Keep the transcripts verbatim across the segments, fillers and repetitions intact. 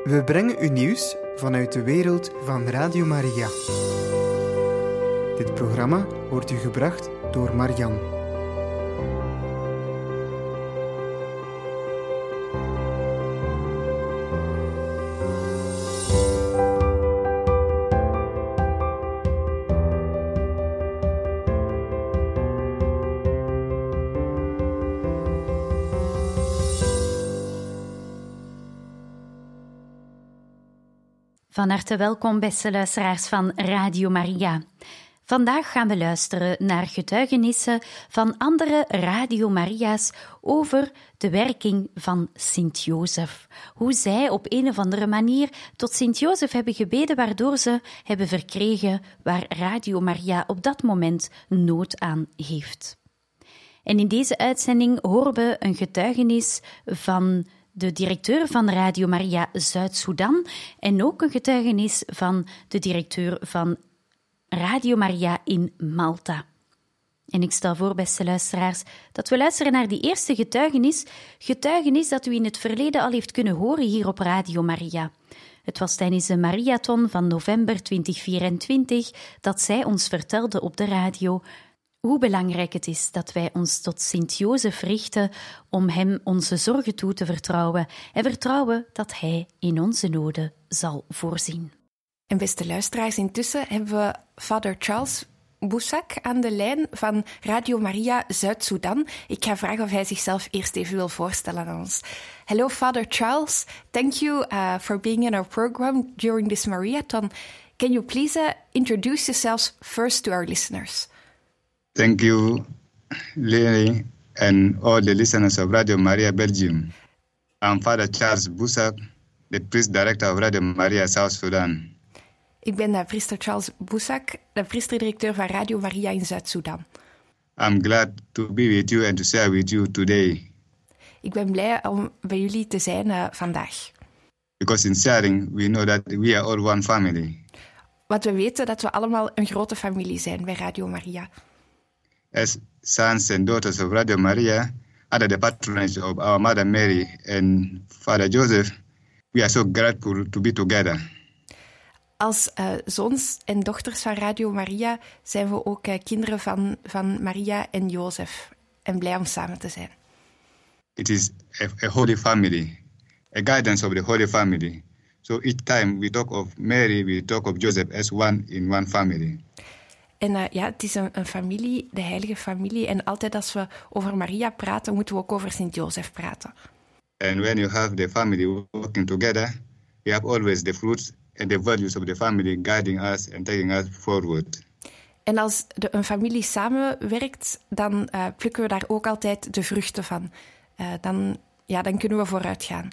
We brengen u nieuws vanuit de wereld van Radio Maria. Dit programma wordt u gebracht door Marian. Van harte welkom, beste luisteraars van Radio Maria. Vandaag gaan we luisteren naar getuigenissen van andere Radio Maria's over de werking van Sint-Jozef. Hoe zij op een of andere manier tot Sint-Jozef hebben gebeden, waardoor ze hebben verkregen waar Radio Maria op dat moment nood aan heeft. En in deze uitzending horen we een getuigenis van de directeur van Radio Maria Zuid-Soedan en ook een getuigenis van de directeur van Radio Maria in Malta. En ik stel voor, beste luisteraars, dat we luisteren naar die eerste getuigenis, getuigenis dat u in het verleden al heeft kunnen horen hier op Radio Maria. Het was tijdens de Mariathon van november twintig vierentwintig dat zij ons vertelde op de radio hoe belangrijk het is dat wij ons tot Sint-Jozef richten om hem onze zorgen toe te vertrouwen en vertrouwen dat hij in onze noden zal voorzien. En beste luisteraars, intussen hebben we Vader Charles Boussac aan de lijn van Radio Maria Zuid-Soedan. Ik ga vragen of hij zichzelf eerst even wil voorstellen aan ons. Hello, Father Charles. Thank you uh, for being in our program during this Mariathon. Can you please uh, introduce yourselves first to our listeners? Thank you, Leonie, and all the listeners of Radio Maria Belgium. I'm Father Charles Boussac, the priest director of Radio Maria South Sudan. Ik ben uh, priester Charles Boussac, de priesterdirecteur van Radio Maria in Zuid-Soedan. I'm glad to be with you and to share with you today. Ik ben blij om bij jullie te zijn uh, vandaag. Because in sharing, we know that we are all one family. Want we weten dat we allemaal een grote familie zijn bij Radio Maria. As sons and daughters of Radio Maria, under the patronage of our Mother Mary and Father Joseph, we are so grateful to be together. Als uh, zoons en dochters van Radio Maria zijn we ook uh, kinderen van, van Maria en Jozef en blij om samen te zijn. It is a, a holy family, a guidance of the holy family. So each time we talk of Mary, we talk of Joseph as one in one family. En uh, ja, het is een, een familie, de heilige familie. En altijd als we over Maria praten, moeten we ook over Sint-Jozef praten. And when you have the family working together, we have always the fruits and the values of the family guiding us and taking us forward. En als de, een familie samenwerkt, dan uh, plukken we daar ook altijd de vruchten van. Uh, dan, ja, dan kunnen we vooruit gaan.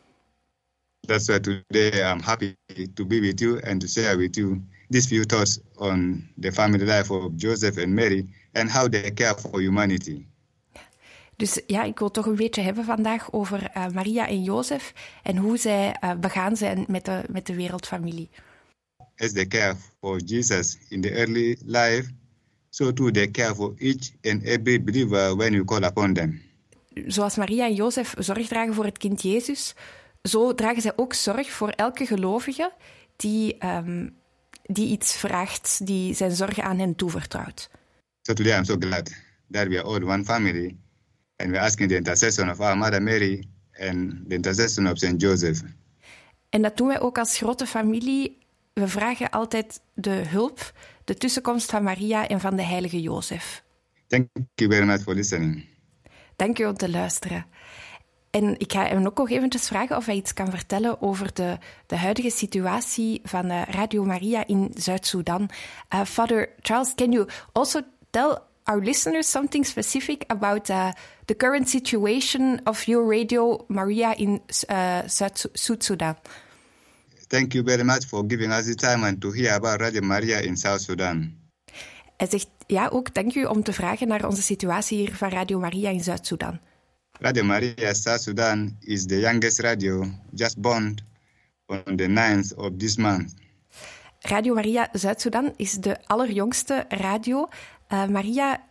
That's why today I'm happy to be with you and to share with you these few thoughts on the family life of Joseph and Mary and how they care for humanity. Dus ja, ik wil toch een beetje hebben vandaag over uh, Maria en Jozef en hoe zij uh, begaan zijn met de, met de wereldfamilie. As they care for Jesus in the early life, so too they care for each and every believer when you call upon them. Zoals Maria en Jozef zorg dragen voor het kind Jezus, zo dragen zij ook zorg voor elke gelovige die, um, die iets vraagt, die zijn zorgen aan hen toevertrouwt. So today I'm so glad that we are all one family and we're asking the intercession of our Mother Mary and the intercession of Saint Joseph. En dat doen wij ook als grote familie. We vragen altijd de hulp, de tussenkomst van Maria en van de heilige Jozef. Thank you very much for listening. Dank u om te luisteren. En ik ga hem ook nog eventjes vragen of hij iets kan vertellen over de, de huidige situatie van uh, Radio Maria in Zuid-Soedan. Uh, Father Charles, can you also tell our listeners something specific about uh, the current situation of your Radio Maria in uh, Zuid-Soedan? Thank you very much for giving us the time and to hear about Radio Maria in South Sudan. Hij zegt, ja, ook dank u om te vragen naar onze situatie hier van Radio Maria in Zuid-Soedan. Radio Maria South Sudan is the youngest radio just born on the ninth of this month. Radio Maria Zuid-Soedan is de allerjongste radio. Uh, Maria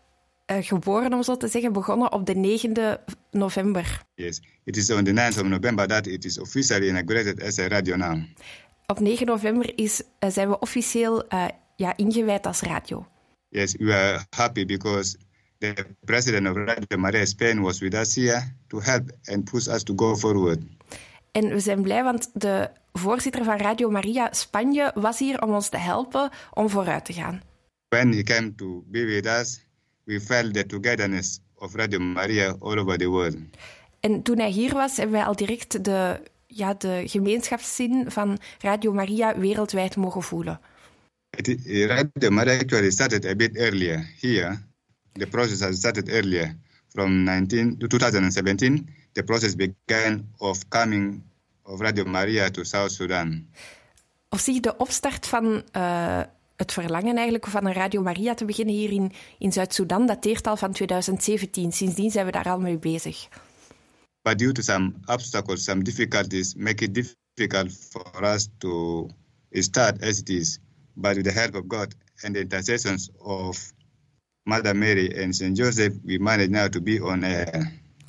uh, geboren, om zo te zeggen, begonnen op de negende november. Yes, it is on the ninth of November that it is officially inaugurated as a radio now. Op negen november is, uh, zijn we officieel uh, ja, ingewijd als radio. Yes, we are happy because the president of Radio Maria Spain was with us here to help and push us to go forward. En we zijn blij, want de voorzitter van Radio Maria Spanje was hier om ons te helpen om vooruit te gaan. When he came to be with us, we felt the togetherness of Radio Maria all over the world. En toen hij hier was, hebben wij al direct de, ja, de gemeenschapszin van Radio Maria wereldwijd mogen voelen. It, Radio Maria actually started a bit earlier here. The process has started earlier. From nineteen to twenty seventeen, the process began of coming of Radio Maria to South Sudan. Of zich de opstart van uh, het verlangen eigenlijk van een Radio Maria te beginnen hier in, in Zuid-Soedan dateert al van twintig zeventien. Sindsdien zijn we daar al mee bezig. But due to some obstacles, some difficulties, make it difficult for us to start as it is. But with the help of God and the intercessions of Mother Mary and Saint Joseph, we manage now to be on air.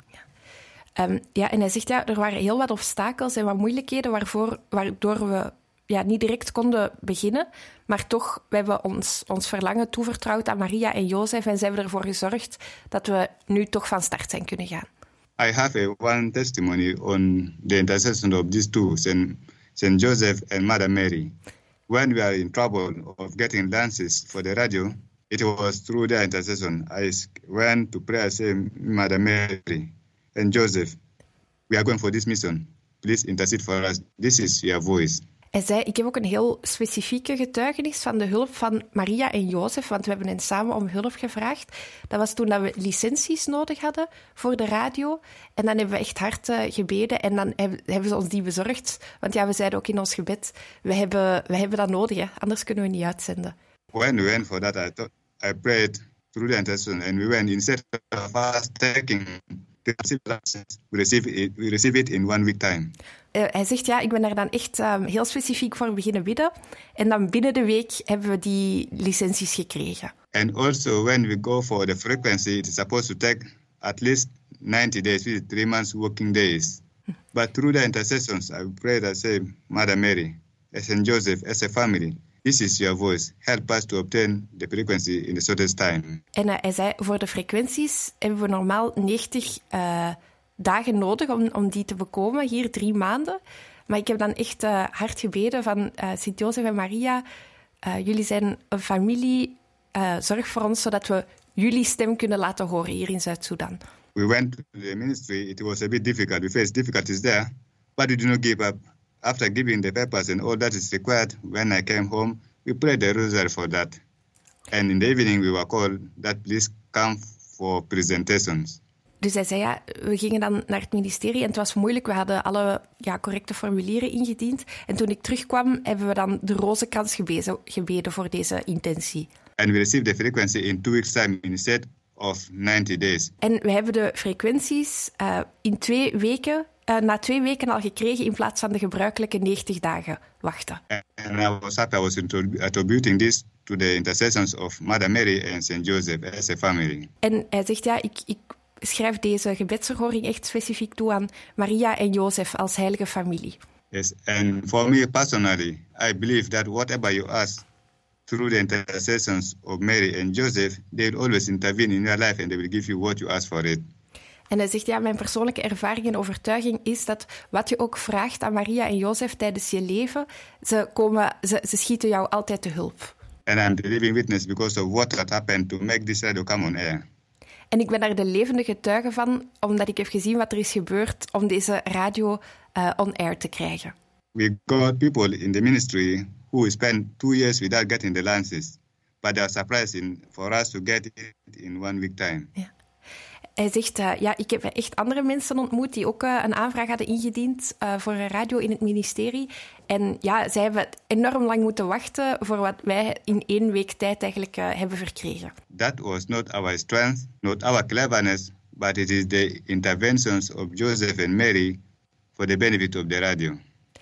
Um, ja, en hij zegt, ja, er waren heel wat obstakels en wat moeilijkheden waarvoor, waardoor we ja, niet direct konden beginnen. Maar toch, we hebben ons, ons verlangen toevertrouwd aan Maria en Jozef en ze hebben ervoor gezorgd dat we nu toch van start zijn kunnen gaan. I have a one testimony on the intercession of these two, Saint Saint Joseph and Mother Mary. When we are in trouble of getting lances for the radio, it was through their intercession. I went to pray and said, Mother Mary and Joseph, we are going for this mission. Please intercede for us. This is your voice. Hij zei, ik heb ook een heel specifieke getuigenis van de hulp van Maria en Jozef, want we hebben hen samen om hulp gevraagd. Dat was toen dat we licenties nodig hadden voor de radio. En dan hebben we echt hard uh, gebeden en dan heb, hebben ze ons die bezorgd. Want ja, we zeiden ook in ons gebed, we hebben, we hebben dat nodig, hè? Anders kunnen we niet uitzenden. When we went for that, I, thought, I prayed through the intercession and we went instead of us taking the license, we receive it, we receive it in one week time. Uh, hij zegt, ja, ik ben daar dan echt um, heel specifiek voor beginnen bidden. En dan binnen de week hebben we die licenties gekregen. And also when we go for the frequency, it is supposed to take at least ninety days, three months working days. But through the intercessions, I prayed, I say, Mother Mary, as Saint Joseph, as a family, this is your voice. Help us to obtain the frequency in the shortest time. En uh, hij zei, voor de frequenties hebben we normaal negentig uh, dagen nodig om, om die te bekomen, hier drie maanden. Maar ik heb dan echt uh, hard gebeden van uh, Sint Jozef en Maria, uh, jullie zijn een familie, uh, zorg voor ons zodat we jullie stem kunnen laten horen hier in Zuid-Soedan. We went to the ministry, it was a bit difficult, we faced difficulties there, but we did not give up. After giving the papers and all that is required, when I came home, we prayed the rosary for that. And in the evening we were called that please come for presentations. Dus hij zei, ja, we gingen dan naar het ministerie en het was moeilijk. We hadden alle ja, correcte formulieren ingediend. En toen ik terugkwam, hebben we dan de rozenkrans gebeden, gebeden voor deze intentie. And we received the frequency in two weeks time instead of ninety days. En we hebben de frequenties uh, in twee weken, uh, na twee weken al gekregen in plaats van de gebruikelijke negentig dagen wachten. And I was happy I was attributing this to the intercessions of Mother Mary and Saint Joseph as a family. En hij zegt, ja, ik... ik schrijf deze gebedsverhoring echt specifiek toe aan Maria en Jozef als heilige familie. Yes, and for me personally, I believe that whatever you ask through the intercessions of Mary and Joseph, they will always intervene in your life and they will give you what you ask for it. En hij zegt, ja, mijn persoonlijke ervaring en overtuiging is dat wat je ook vraagt aan Maria en Jozef tijdens je leven, ze, komen, ze, ze schieten jou altijd te hulp. And I'm the living witness because of what had happened to make this radio come on air. En ik ben daar de levende getuige van, omdat ik heb gezien wat er is gebeurd om deze radio uh, on air te krijgen. We got people in the ministry who spent two years without getting the licenses, but they are surprised in, for us to get it in one week time. Ja. Hij zegt, uh, ja, ik heb echt andere mensen ontmoet die ook uh, een aanvraag hadden ingediend uh, voor een radio in het ministerie. En ja, zij hebben enorm lang moeten wachten voor wat wij in één week tijd eigenlijk uh, hebben verkregen. That was not our strength, not our cleverness, but it is the interventions of Joseph and Mary for the benefit of the radio.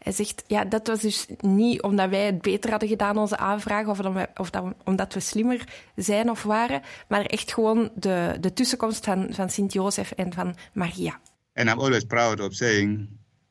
Hij zegt, ja, dat was dus niet omdat wij het beter hadden gedaan, onze aanvraag, of, omdat we, of dat we, omdat we slimmer zijn of waren, maar echt gewoon de, de tussenkomst van, van Sint-Jozef en van Maria. And I'm always proud of saying,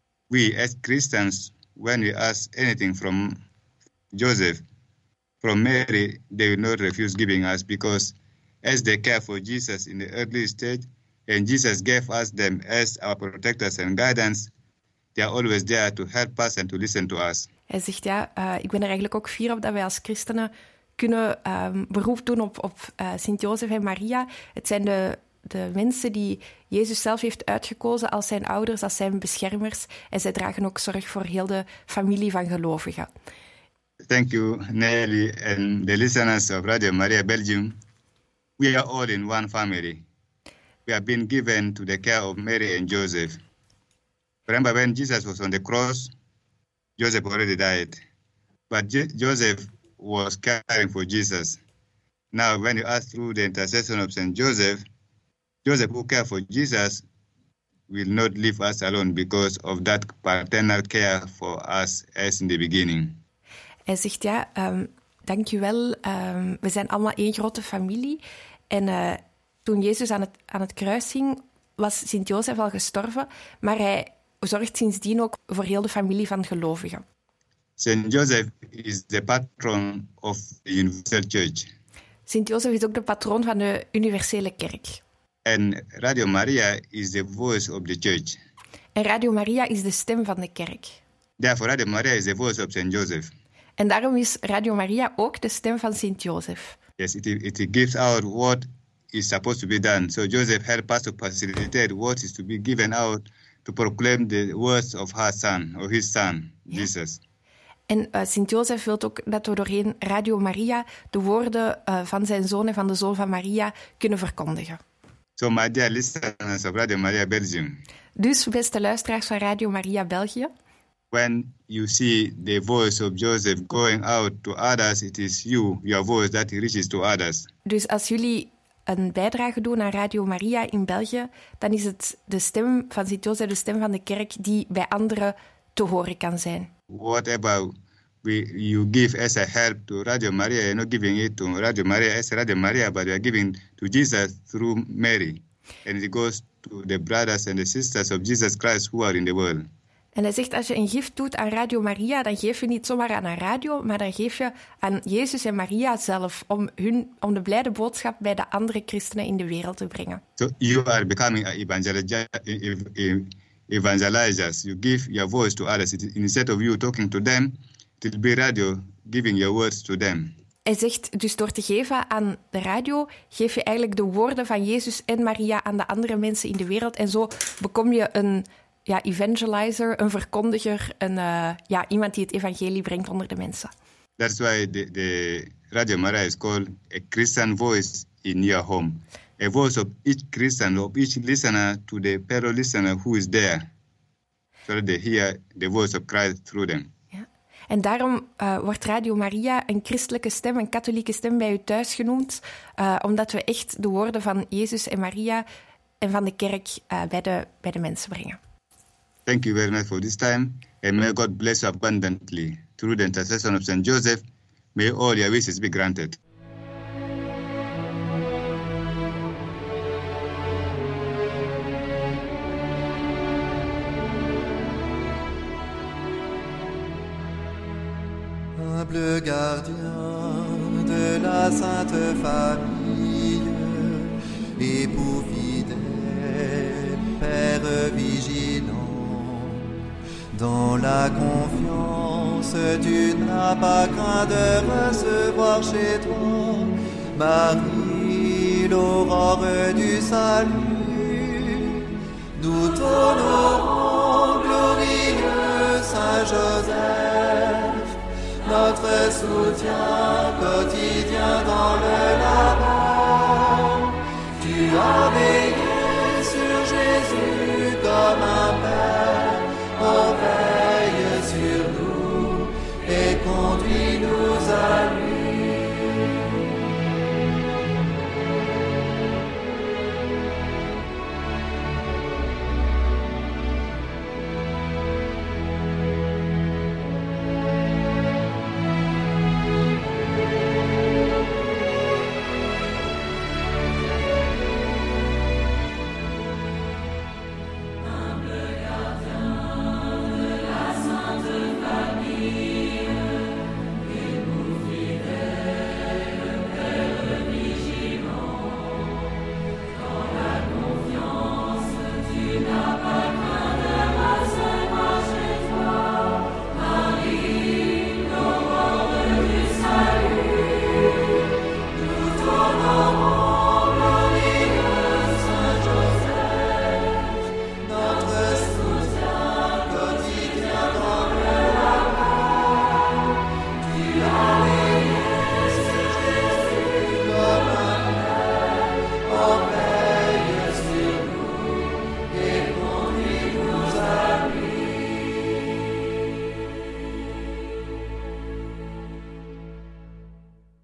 we as Christians, when we ask anything from Joseph, from Mary, they will not refuse giving us, because as they care for Jesus in the early stage, and Jesus gave us them as our protectors and guidance, they are always there to help us and to listen to us. Hij zegt, ja, uh, ik ben er eigenlijk ook fier op dat wij als christenen kunnen um, beroep doen op, op uh, Sint-Jozef en Maria. Het zijn de, de mensen die Jezus zelf heeft uitgekozen als zijn ouders, als zijn beschermers. En zij dragen ook zorg voor heel de familie van gelovigen. Thank you, Nelly, and the listeners of Radio Maria Belgium. We are all in one family. We have been given to the care of Mary and Joseph. Remember when Jesus was on the cross, Joseph already died. But Je- Joseph was caring for Jesus. Now, when you ask through the intercession of Saint Joseph, Joseph who cared for Jesus will not leave us alone because of that paternal care for us as in the beginning. Hij zegt, ja, um, dank u wel. Um, we zijn allemaal één grote familie. En uh, toen Jezus aan het, aan het kruis hing, was Sint-Jozef al gestorven. Maar hij zorgt sindsdien ook voor heel de familie van gelovigen. Saint Joseph is the patron of the Universal Church. Sint-Jozef is ook de patroon van de universele kerk. And Radio Maria is the voice of the church. En Radio Maria is de stem van de kerk. Therefore, Radio Maria is the voice of Saint Joseph. En daarom is Radio Maria ook de stem van Sint-Jozef. Yes, it, it gives out what is supposed to be done. So Joseph helped us to facilitate what is to be given out to proclaim the words of her son, or his son, yeah. Jesus. En uh, Sint-Jozef wil ook dat we doorheen Radio Maria de woorden uh, van zijn zoon en van de zoon van Maria kunnen verkondigen. So my dear listeners of Radio Maria Belgium. Dus, beste luisteraars van Radio Maria België. When you see the voice of Joseph going out to others, it is you, your voice, that reaches to others. Dus als jullie een bijdrage doen aan Radio Maria in België, dan is het de stem van Sint-Jozef, de stem van de kerk, die bij anderen te horen kan zijn. Whatever we, you give as a help to Radio Maria, you're not giving it to Radio Maria as Radio Maria, but you are giving to Jesus through Mary. And it goes to the brothers and the sisters of Jesus Christ who are in the world. En hij zegt, als je een gift doet aan Radio Maria, dan geef je niet zomaar aan een radio, maar dan geef je aan Jezus en Maria zelf, om, hun, om de blijde boodschap bij de andere christenen in de wereld te brengen. So you are becoming evangelizers. You give your voice to others. Instead of you talking to them, it will be radio giving your words to them. Hij zegt, dus door te geven aan de radio, geef je eigenlijk de woorden van Jezus en Maria aan de andere mensen in de wereld. En zo bekom je een ja, evangelizer, een verkondiger, een, uh, ja, iemand die het evangelie brengt onder de mensen. That's why the, the Radio Maria is called a Christian voice in your home. A voice of each Christian, of each listener to the fellow listener who is there. So that they hear the voice of Christ through them. Ja. En daarom uh, wordt Radio Maria een christelijke stem, een katholieke stem bij u thuis genoemd. Uh, omdat we echt de woorden van Jezus en Maria en van de kerk uh, bij, de, bij de mensen brengen. Thank you very much for this time, and may God bless you abundantly. Through the intercession of Saint Joseph, may all your wishes be granted. Humble gardien de la Sainte Famille, époux fidèle, Père vigilant, dans la confiance tu n'as pas craint de recevoir chez toi Marie, l'aurore du salut. Nous t'honorons, glorieux Saint Joseph, notre soutien quotidien dans le labeur. Tu as veillé sur Jésus comme un père, oh veille sur nous et conduis-nous à lui.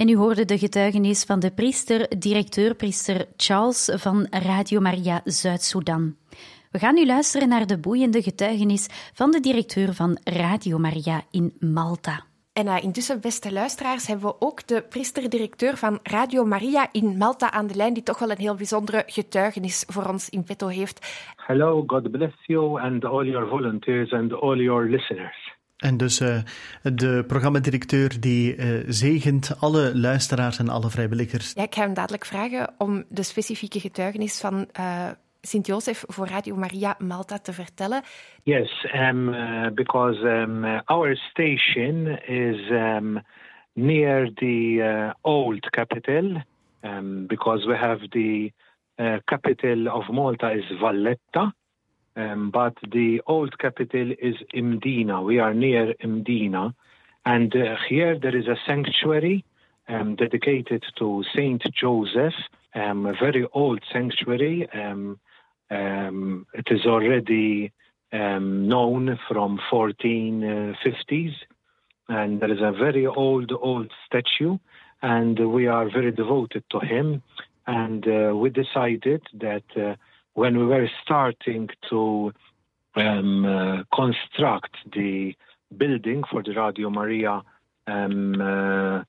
En u hoorde de getuigenis van de priester, directeur priester Charles van Radio Maria Zuid-Soedan. We gaan nu luisteren naar de boeiende getuigenis van de directeur van Radio Maria in Malta. En uh, intussen, beste luisteraars, hebben we ook de priester-directeur van Radio Maria in Malta aan de lijn, die toch wel een heel bijzondere getuigenis voor ons in petto heeft. Hello, God bless you and all your volunteers and all your listeners. En dus uh, de programmadirecteur die uh, zegent alle luisteraars en alle vrijwilligers. Ja, ik ga hem dadelijk vragen om de specifieke getuigenis van uh, Sint-Jozef voor Radio Maria Malta te vertellen. Yes, um, uh, because um, uh, our station is um, near the uh, old capital, um, because we have the uh, capital of Malta is Valletta. Um, but the old capital is Mdina. We are near Mdina. And uh, here there is a sanctuary um, dedicated to Saint Joseph, um, a very old sanctuary. Um, um, it is already um, known from fourteen fifties. And there is a very old, old statue. And we are very devoted to him. And uh, we decided that uh, when we were starting to um, uh, construct the building for the Radio Maria, um, uh,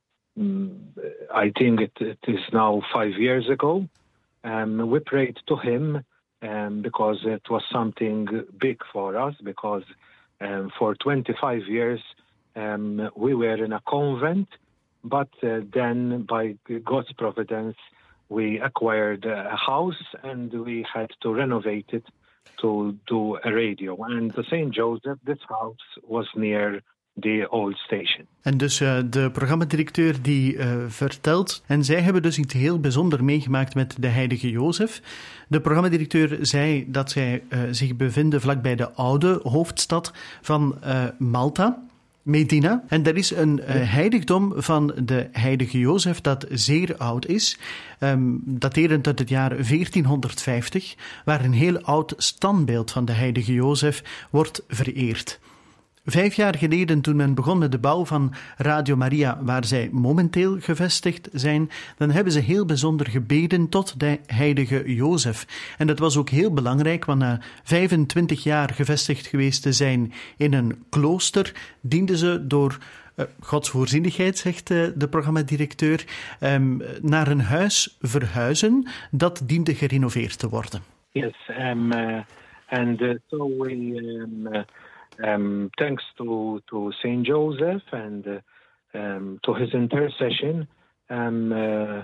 I think it, it is now five years ago, um, we prayed to him um, because it was something big for us, because um, for twenty-five years um, we were in a convent, but uh, then by God's providence, we acquired a house and we had to renovate it to do a radio. And the Saint Joseph, this house was near the old station. En dus uh, de programmadirecteur die uh, vertelt, en zij hebben dus iets heel bijzonders meegemaakt met de heilige Jozef. De programmadirecteur zei dat zij uh, zich bevinden vlakbij de oude hoofdstad van uh, Malta, Medina. En er is een uh, heiligdom van de heilige Jozef dat zeer oud is, um, daterend uit het jaar veertienhonderdvijftig, waar een heel oud standbeeld van de heilige Jozef wordt vereerd. Vijf jaar geleden, toen men begon met de bouw van Radio Maria, waar zij momenteel gevestigd zijn, dan hebben ze heel bijzonder gebeden tot de heilige Jozef. En dat was ook heel belangrijk, want na vijfentwintig jaar gevestigd geweest te zijn in een klooster, dienden ze door uh, Gods voorzienigheid, zegt uh, de programmadirecteur, um, naar een huis verhuizen dat diende gerenoveerd te worden. Yes, um, uh, and uh, so we... Um, uh... Um, thanks to, to Saint Joseph and uh, um, to his intercession, um, uh,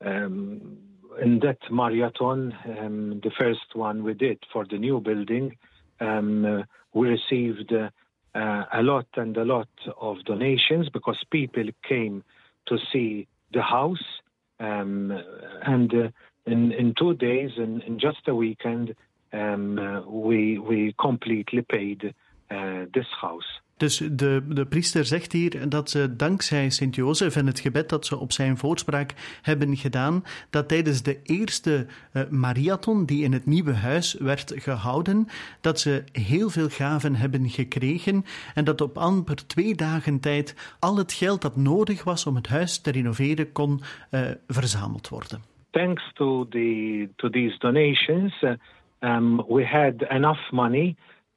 um, in that marathon, um, the first one we did for the new building, um, uh, we received uh, uh, a lot and a lot of donations because people came to see the house. Um, and uh, in, in two days, in, in just a weekend, um, uh, we, we completely paid Uh, this house. Dus de, de priester zegt hier dat ze dankzij Sint Jozef en het gebed dat ze op zijn voorspraak hebben gedaan, dat tijdens de eerste uh, marathon die in het nieuwe huis werd gehouden, dat ze heel veel gaven hebben gekregen en dat op amper twee dagen tijd al het geld dat nodig was om het huis te renoveren kon uh, verzameld worden. Thanks to, the, to these donations, uh, um, we had enough money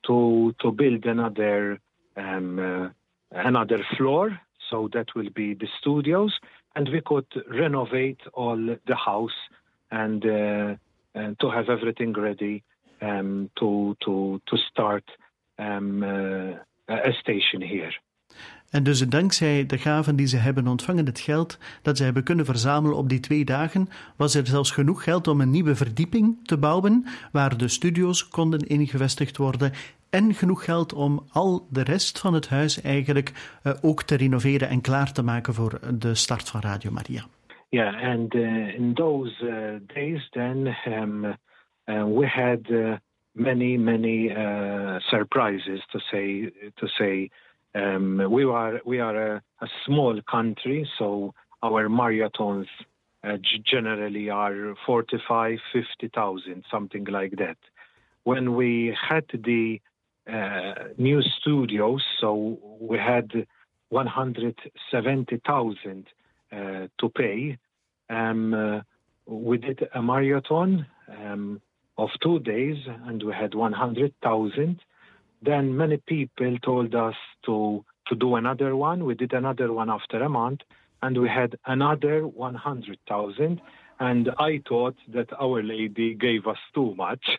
to to build another um, uh, another floor, so that will be the studios, and we could renovate all the house and, uh, and to have everything ready um, to to to start um, uh, a station here. En dus dankzij de gaven die ze hebben ontvangen, het geld dat ze hebben kunnen verzamelen op die twee dagen, was er zelfs genoeg geld om een nieuwe verdieping te bouwen, waar de studio's konden ingevestigd worden, en genoeg geld om al de rest van het huis eigenlijk uh, ook te renoveren en klaar te maken voor de start van Radio Maria. Yeah, and uh, in those uh, days then um, uh, we had uh, many, many uh, surprises to say, to say. Um, we are we are a, a small country, so our marathons uh, generally are forty-five, fifty thousand, something like that. When we had the uh, new studios, so we had one hundred seventy thousand uh, to pay, um, uh, we did a marathon um, of two days, and we had one hundred thousand. Then many people told us to to do another one. We did another one after a month, and we had another one hundred thousand. And I thought that Our Lady gave us too much,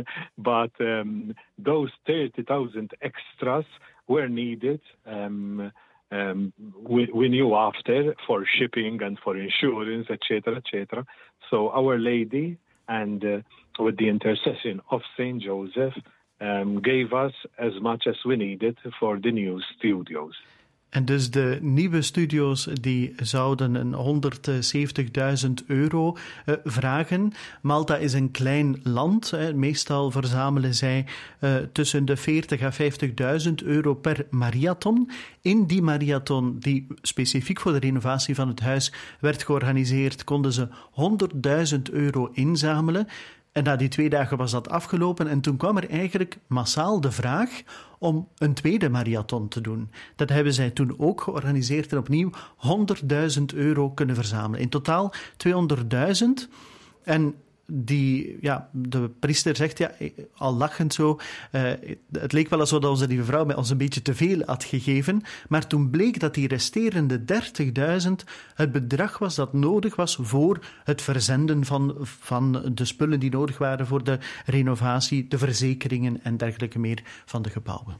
but um, those thirty thousand extras were needed. Um, um, we, we knew after for shipping and for insurance, et cetera, et cetera. So Our Lady, and uh, with the intercession of Saint Joseph, um, gave us as much as we needed for the new studios. En dus de nieuwe studio's die zouden een honderdzeventigduizend euro uh, vragen. Malta is een klein land. Hè. Meestal verzamelen zij uh, tussen de veertig à vijftigduizend euro per marathon. In die marathon, die specifiek voor de renovatie van het huis werd georganiseerd, konden ze honderdduizend euro inzamelen. En na die twee dagen was dat afgelopen en toen kwam er eigenlijk massaal de vraag om een tweede marathon te doen. Dat hebben zij toen ook georganiseerd en opnieuw honderdduizend euro kunnen verzamelen. In totaal tweehonderdduizend. En die, ja, de priester zegt, ja, al lachend zo, uh, het leek wel alsof onze lieve vrouw mij ons een beetje te veel had gegeven, maar toen bleek dat die resterende dertigduizend het bedrag was dat nodig was voor het verzenden van, van de spullen die nodig waren voor de renovatie, de verzekeringen en dergelijke meer van de gebouwen.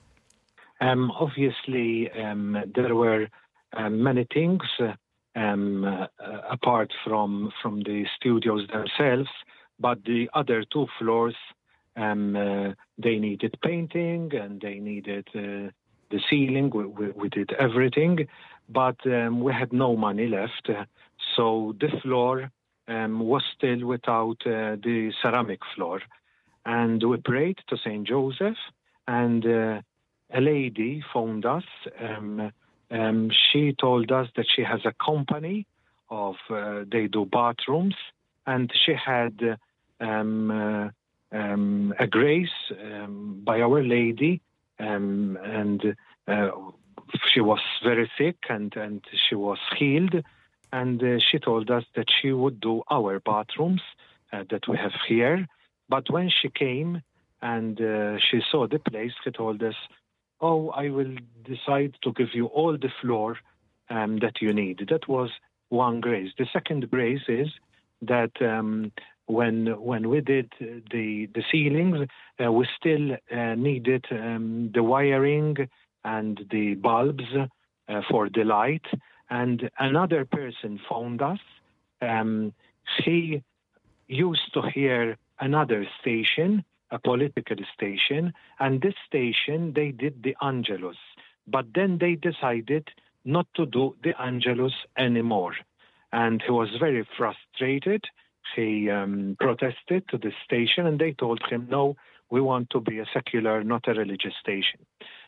Um, obviously, um, there were um, many things uh, um, uh, apart from, from the studios themselves. But the other two floors, um, uh, they needed painting and they needed uh, the ceiling. We, we, we did everything, but um, we had no money left. Uh, so the floor um, was still without uh, the ceramic floor. And we prayed to Saint Joseph, and uh, a lady phoned us. Um, um, she told us that she has a company of, uh, they do bathrooms, and she had uh, um, uh, um, a grace um, by Our Lady, um, and uh, she was very sick, and, and she was healed, and uh, she told us that she would do our bathrooms uh, that we have here. But when she came and uh, she saw the place, she told us, oh, I will decide to give you all the floor um, that you need. That was one grace. The second grace is that um, when when we did the the ceilings, uh, we still uh, needed um, the wiring and the bulbs uh, for the light. And another person phoned us. Um, he used to hear another station, a political station, and this station, they did the Angelus. But then they decided not to do the Angelus anymore. And he was very frustrated. He um, protested to the station, and they told him, no, we want to be a secular, not a religious station.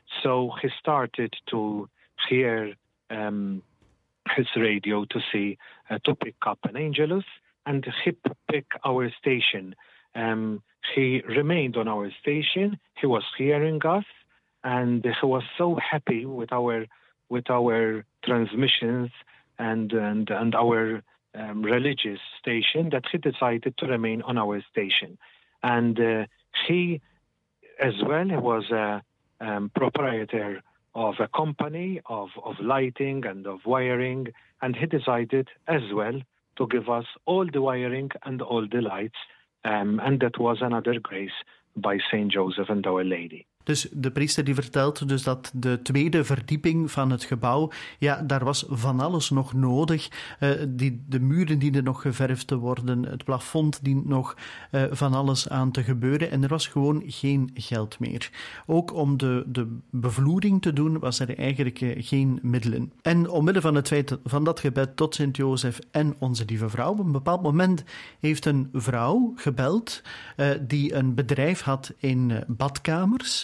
So he started to hear um, his radio to see, uh, to pick up an Angelus, and he picked our station. Um, he remained on our station. He was hearing us, and he was so happy with our with our transmissions and and and our um, religious station that he decided to remain on our station. And uh, he, as well, was a um, proprietor of a company of of lighting and of wiring, and he decided as well to give us all the wiring and all the lights. Um, and that was another grace by Saint Joseph and Our Lady. Dus de priester die vertelt dus dat de tweede verdieping van het gebouw, ja, daar was van alles nog nodig. Uh, die, de muren dienden nog geverfd te worden, het plafond dient nog uh, van alles aan te gebeuren en er was gewoon geen geld meer. Ook om de, de bevloering te doen was er eigenlijk uh, geen middelen. En omwille van het feit van dat gebed tot Sint Jozef en onze lieve vrouw, op een bepaald moment heeft een vrouw gebeld uh, die een bedrijf had in uh, badkamers.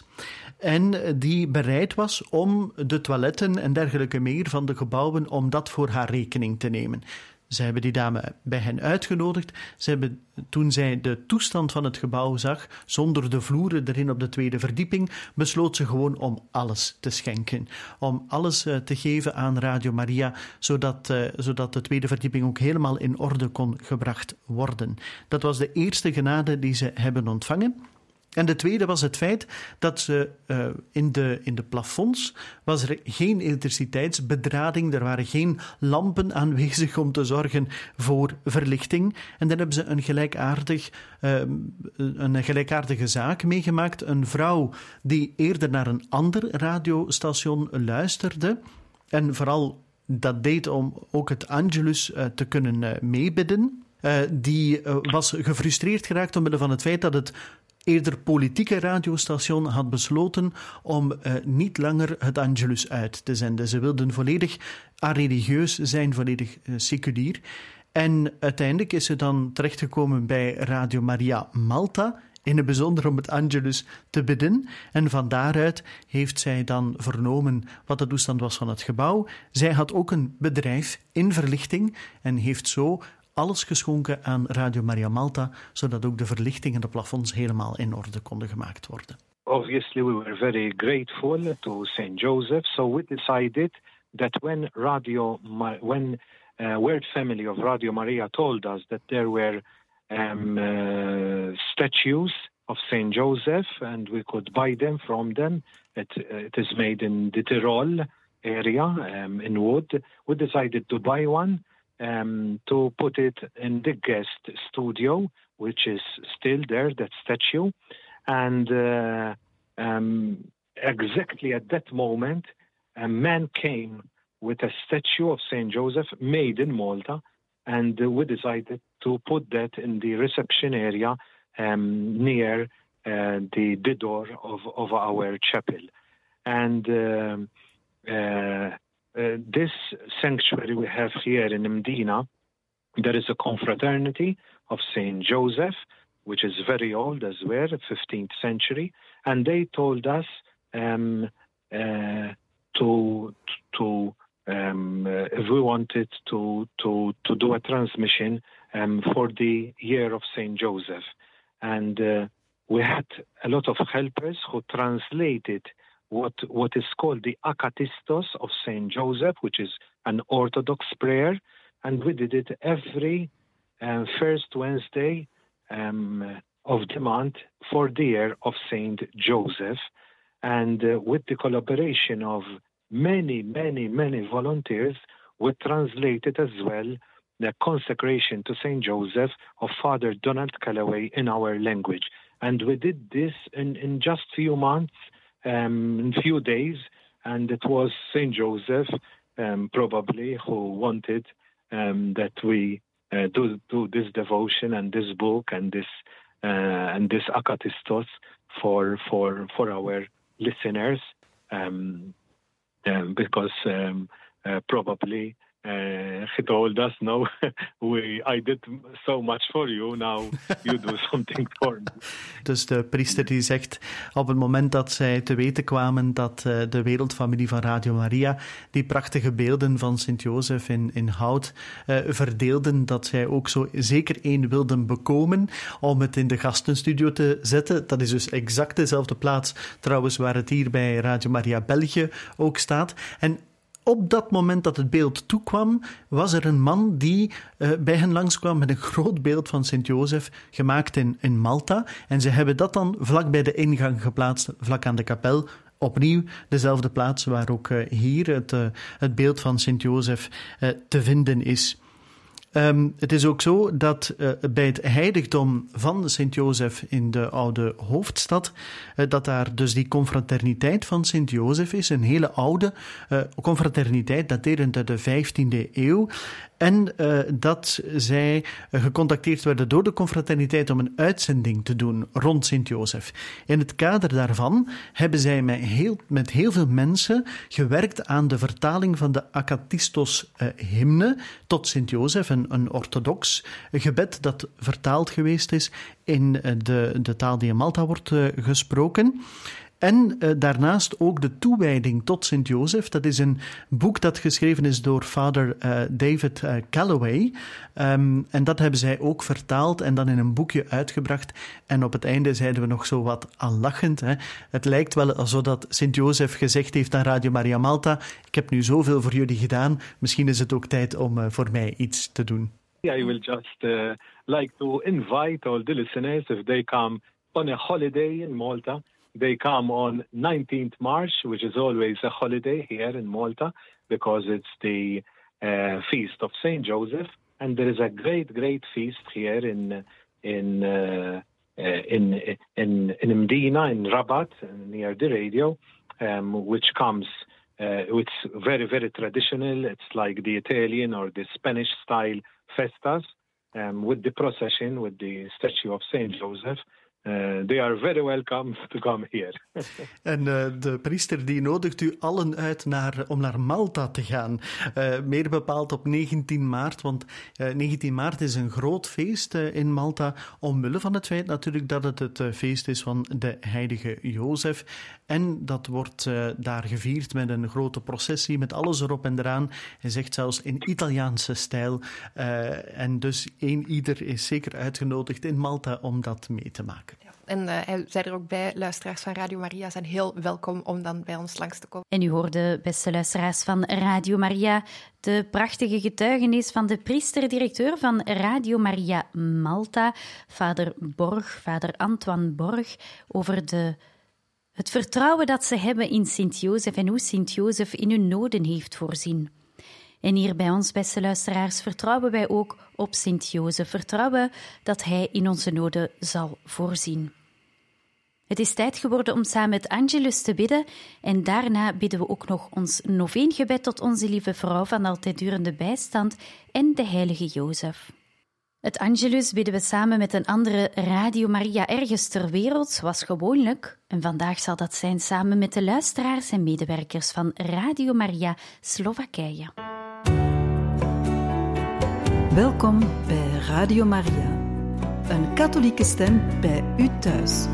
En die bereid was om de toiletten en dergelijke meer van de gebouwen, om dat voor haar rekening te nemen. Ze hebben die dame bij hen uitgenodigd. Ze hebben, toen zij de toestand van het gebouw zag, zonder de vloeren erin op de tweede verdieping, besloot ze gewoon om alles te schenken. Om alles uh, te geven aan Radio Maria, zodat, uh, zodat de tweede verdieping ook helemaal in orde kon gebracht worden. Dat was de eerste genade die ze hebben ontvangen. En de tweede was het feit dat ze uh, in, de, in de plafonds was er geen elektriciteitsbedrading, er waren geen lampen aanwezig om te zorgen voor verlichting. En dan hebben ze een, gelijkaardig, uh, een gelijkaardige zaak meegemaakt. Een vrouw die eerder naar een ander radiostation luisterde en vooral dat deed om ook het Angelus uh, te kunnen uh, meebidden. Uh, die uh, was gefrustreerd geraakt omwille van het feit dat het eerder politieke radiostation had besloten om uh, niet langer het Angelus uit te zenden. Ze wilden volledig areligieus zijn, volledig uh, seculier. En uiteindelijk is ze dan terechtgekomen bij Radio Maria Malta, in het bijzonder om het Angelus te bidden. En van daaruit heeft zij dan vernomen wat de toestand was van het gebouw. Zij had ook een bedrijf in verlichting en heeft zo alles geschonken aan Radio Maria Malta, zodat ook de verlichting en de plafonds helemaal in orde konden gemaakt worden. Obviously, we were very grateful to Saint Joseph, so we decided that when Radio, when uh, Word Family of Radio Maria told us that there were um, uh, statues of Saint Joseph and we could buy them from them, it, uh, it is made in the Tyrol area um, in wood. We decided to buy one. Um, to put it in the guest studio, which is still there, that statue. And uh, um, exactly at that moment, a man came with a statue of Saint Joseph made in Malta, and uh, we decided to put that in the reception area um, near uh, the, the door of, of our chapel. And uh, uh, Uh, this sanctuary we have here in Mdina, there is a confraternity of Saint Joseph, which is very old as well, fifteenth century, and they told us um, uh, to to um, uh, if we wanted to to to do a transmission um, for the year of Saint Joseph, and uh, we had a lot of helpers who translated what what is called the Akatistos of Saint Joseph, which is an Orthodox prayer, and we did it every uh, first Wednesday um, of the month for the year of Saint Joseph, and uh, with the collaboration of many, many, many volunteers, we translated as well the consecration to Saint Joseph of Father Donald Callaway in our language, and we did this in, in just few months. Um, in few days, and it was Saint Joseph um, probably who wanted um, that we uh, do do this devotion and this book and this uh, and this Akatistos for for for our listeners, um, um, because um, uh, probably uh, he told us, no, we I did so much for you, now you do something for me. Dus de priester die zegt, op het moment dat zij te weten kwamen dat uh, de wereldfamilie van Radio Maria die prachtige beelden van Sint-Jozef in, in hout uh, verdeelden, dat zij ook zo zeker één wilden bekomen om het in de gastenstudio te zetten. Dat is dus exact dezelfde plaats trouwens waar het hier bij Radio Maria België ook staat. En op dat moment dat het beeld toekwam, was er een man die uh, bij hen langskwam met een groot beeld van Sint-Jozef, gemaakt in, in Malta. En ze hebben dat dan vlak bij de ingang geplaatst, vlak aan de kapel. Opnieuw dezelfde plaats waar ook uh, hier het, uh, het beeld van Sint-Jozef uh, te vinden is. Um, het is ook zo dat uh, bij het heiligdom van Sint-Jozef in de oude hoofdstad, uh, dat daar dus die confraterniteit van Sint-Jozef is, een hele oude uh, confraterniteit, daterend uit de vijftiende eeuw. En uh, dat zij uh, gecontacteerd werden door de confraterniteit om een uitzending te doen rond Sint-Jozef. In het kader daarvan hebben zij met heel, met heel veel mensen gewerkt aan de vertaling van de Akatistos-hymne uh, tot Sint-Jozef, een, een orthodox gebed dat vertaald geweest is in uh, de, de taal die in Malta wordt uh, gesproken. En uh, daarnaast ook de toewijding tot Sint-Jozef. Dat is een boek dat geschreven is door vader uh, David uh, Calloway. Um, en dat hebben zij ook vertaald en dan in een boekje uitgebracht. En op het einde zeiden we nog zo wat al lachend. Hè. Het lijkt wel alsof dat Sint-Jozef gezegd heeft aan Radio Maria Malta: ik heb nu zoveel voor jullie gedaan, misschien is het ook tijd om uh, voor mij iets te doen. I will just uh, like to invite all the listeners, if they come on a holiday in Malta, they come on nineteenth March, which is always a holiday here in Malta, because it's the uh, feast of Saint Joseph, and there is a great, great feast here in in uh, uh, in in in Mdina, in Rabat, near the radio, um, which comes. Uh, it's very, very traditional. It's like the Italian or the Spanish style festas, um, with the procession, with the statue of Saint Joseph. Uh, they are very welcome to come here. En uh, de priester die nodigt u allen uit naar, om naar Malta te gaan. Uh, meer bepaald op negentien maart, want uh, negentien maart is een groot feest uh, in Malta, omwille van het feit natuurlijk dat het het uh, feest is van de heilige Jozef. En dat wordt uh, daar gevierd met een grote processie, met alles erop en eraan. Hij zegt zelfs in Italiaanse stijl. Uh, en dus een ieder is zeker uitgenodigd in Malta om dat mee te maken. Ja, en uh, hij zei er ook bij, luisteraars van Radio Maria zijn heel welkom om dan bij ons langs te komen. En u hoorde, beste luisteraars van Radio Maria, de prachtige getuigenis van de priester-directeur van Radio Maria Malta, vader Borg, vader Antoine Borg, over de, het vertrouwen dat ze hebben in Sint-Jozef en hoe Sint-Jozef in hun noden heeft voorzien. En hier bij ons, beste luisteraars, vertrouwen wij ook op Sint-Jozef. Vertrouwen dat hij in onze noden zal voorzien. Het is tijd geworden om samen het Angelus te bidden. En daarna bidden we ook nog ons noveengebed tot onze lieve vrouw van altijd durende bijstand en de heilige Jozef. Het Angelus bidden we samen met een andere Radio Maria ergens ter wereld, zoals gewoonlijk. En vandaag zal dat zijn samen met de luisteraars en medewerkers van Radio Maria Slowakije. Welkom bij Radio Maria, een katholieke stem bij u thuis.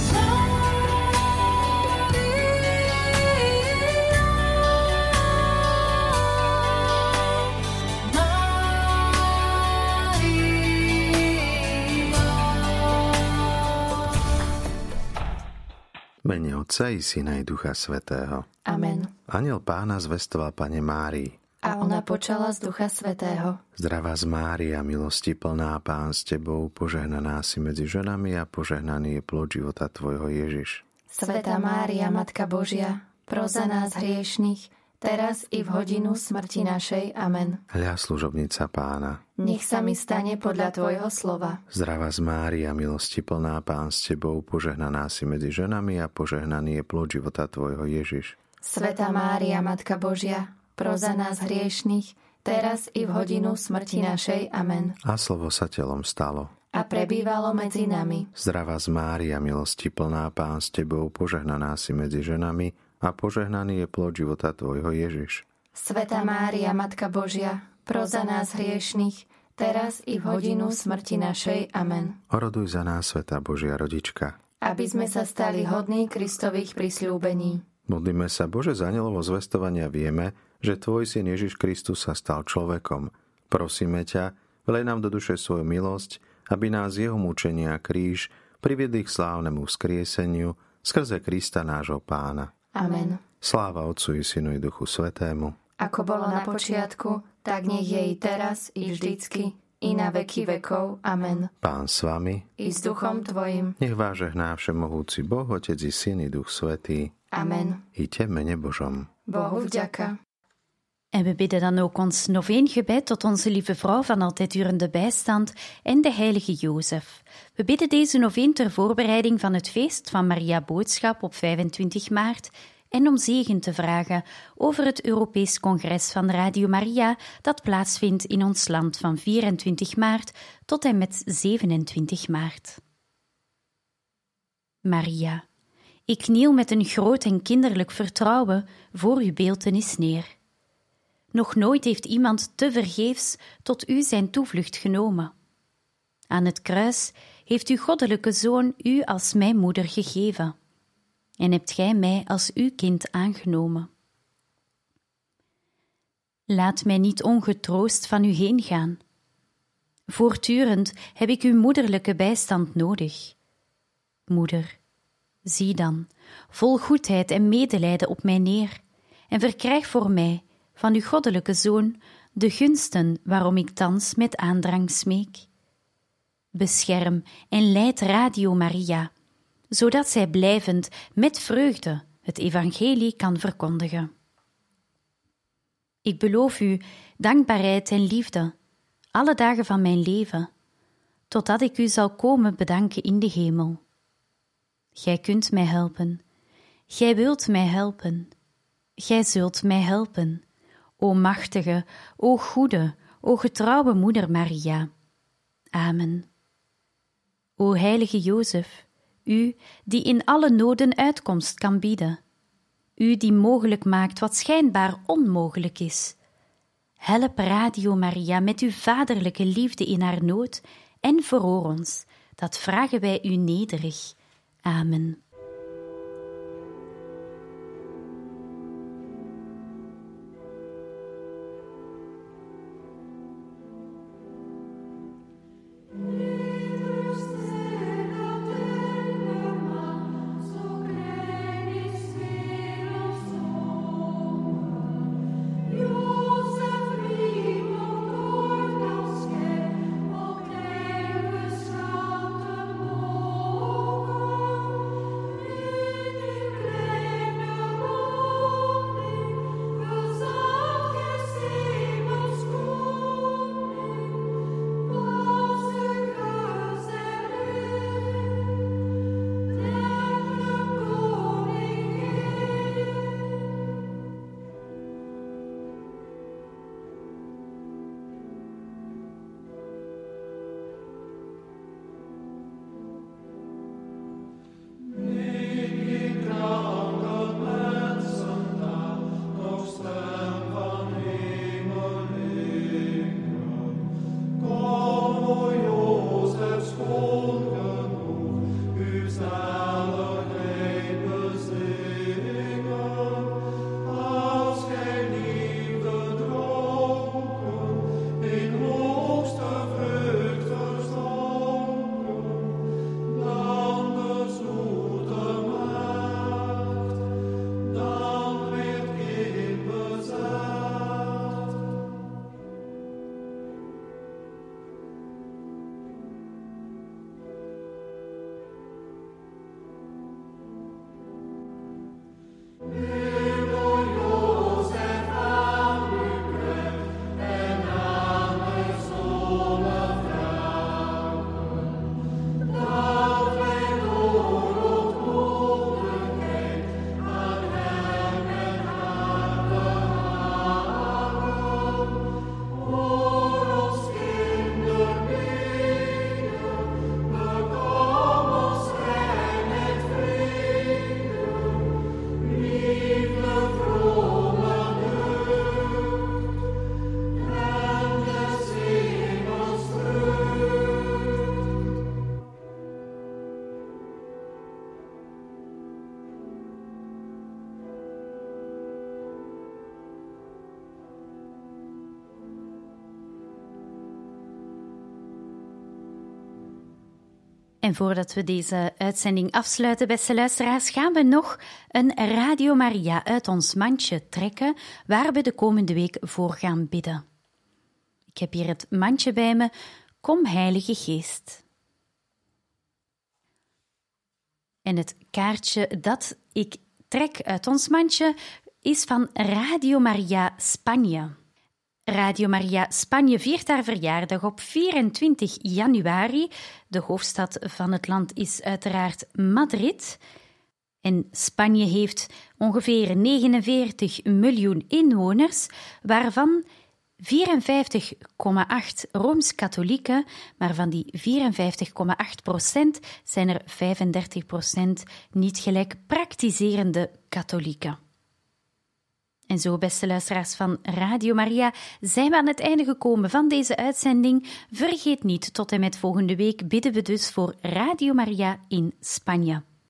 V mene Otca i Syna i Ducha Svätého. Amen. Anjel Pána zvestoval Panne Márii. A ona počala z Ducha Svätého. Zdravá z Mária, milosti plná, Pán s Tebou, požehnaná si medzi ženami a požehnaný je plod života Tvojho Ježiš. Svätá Mária, Matka Božia, pros za nás hriešnych, teraz i v hodinu smrti našej. Amen. Hľa, služobnica Pána. Nech sa mi stane podľa Tvojho slova. Zdravá z Mária, milosti plná, Pán s Tebou, požehnaná si medzi ženami a požehnaný je plod života Tvojho Ježiš. Svätá Mária, Matka Božia, pros za nás hriešnych, teraz i v hodinu smrti našej. Amen. A slovo sa telom stalo. A prebývalo medzi nami. Zdravá z Mária, milosti plná, Pán s Tebou, požehnaná si medzi ženami a požehnaný je plod života Tvojho Ježiš. Svätá Mária, Matka Božia, pros za nás hriešnych, teraz i v hodinu smrti našej. Amen. Oroduj za nás, Svätá Božia Rodička, aby sme sa stali hodní Kristových prisľúbení. Modlíme sa, Bože, z anjelovo zvestovania vieme, že Tvoj Syn Ježiš Kristus sa stal človekom. Prosíme ťa, vlej nám do duše svoju milosť, aby nás jeho mučenia a kríž priviedli k slávnemu vzkrieseniu skrze Krista nášho Pána. Amen. Sláva Otcu i Synu i Duchu Svätému. Ako bolo na počiatku, tak nech je i teraz, i vždycky, i na veky vekov. Amen. Pán s vami. I s duchom tvojim. Nech vás žehná všemohúci Boh, Otec i Syn i Duch Svätý. Amen. Iďte v mene Božom. Bohu vďaka. En we bidden dan ook ons noveengebed tot onze lieve vrouw van altijd durende bijstand en de heilige Jozef. We bidden deze noveen ter voorbereiding van het feest van Maria Boodschap op vijfentwintig maart en om zegen te vragen over het Europees Congres van Radio Maria dat plaatsvindt in ons land van vierentwintig maart tot en met zevenentwintig maart. Maria, ik kniel met een groot en kinderlijk vertrouwen voor uw beeltenis neer. Nog nooit heeft iemand tevergeefs tot u zijn toevlucht genomen. Aan het kruis heeft uw goddelijke Zoon u als mijn moeder gegeven. en hebt gij mij als uw kind aangenomen. Laat mij niet ongetroost van u heen gaan. Voortdurend heb ik uw moederlijke bijstand nodig. Moeder, zie dan, vol goedheid en medelijden op mij neer, en verkrijg voor mij, van uw goddelijke Zoon, de gunsten waarom ik thans met aandrang smeek. Bescherm en leid Radio Maria, zodat zij blijvend met vreugde het evangelie kan verkondigen. Ik beloof u dankbaarheid en liefde, alle dagen van mijn leven, totdat ik u zal komen bedanken in de hemel. Gij kunt mij helpen, gij wilt mij helpen, gij zult mij helpen, o machtige, o goede, o getrouwe moeder Maria. Amen. O heilige Jozef, u die in alle noden uitkomst kan bieden, u die mogelijk maakt wat schijnbaar onmogelijk is. Help Radio Maria met uw vaderlijke liefde in haar nood en verhoor ons, dat vragen wij u nederig. Amen. En voordat we deze uitzending afsluiten, beste luisteraars, gaan we nog een Radio Maria uit ons mandje trekken, waar we de komende week voor gaan bidden. Ik heb hier het mandje bij me. Kom, Heilige Geest. En het kaartje dat ik trek uit ons mandje is van Radio Maria Spanje. Radio Maria Spanje viert haar verjaardag op vierentwintig januari. De hoofdstad van het land is uiteraard Madrid. En Spanje heeft ongeveer negenenveertig miljoen inwoners, waarvan vierenvijftig komma acht Rooms-Katholieken, maar van die vierenvijftig komma acht procent zijn er vijfendertig procent niet gelijk praktiserende katholieken. En zo, beste luisteraars van Radio Maria, zijn we aan het einde gekomen van deze uitzending. Vergeet niet, tot en met volgende week bidden we dus voor Radio Maria in Spanje.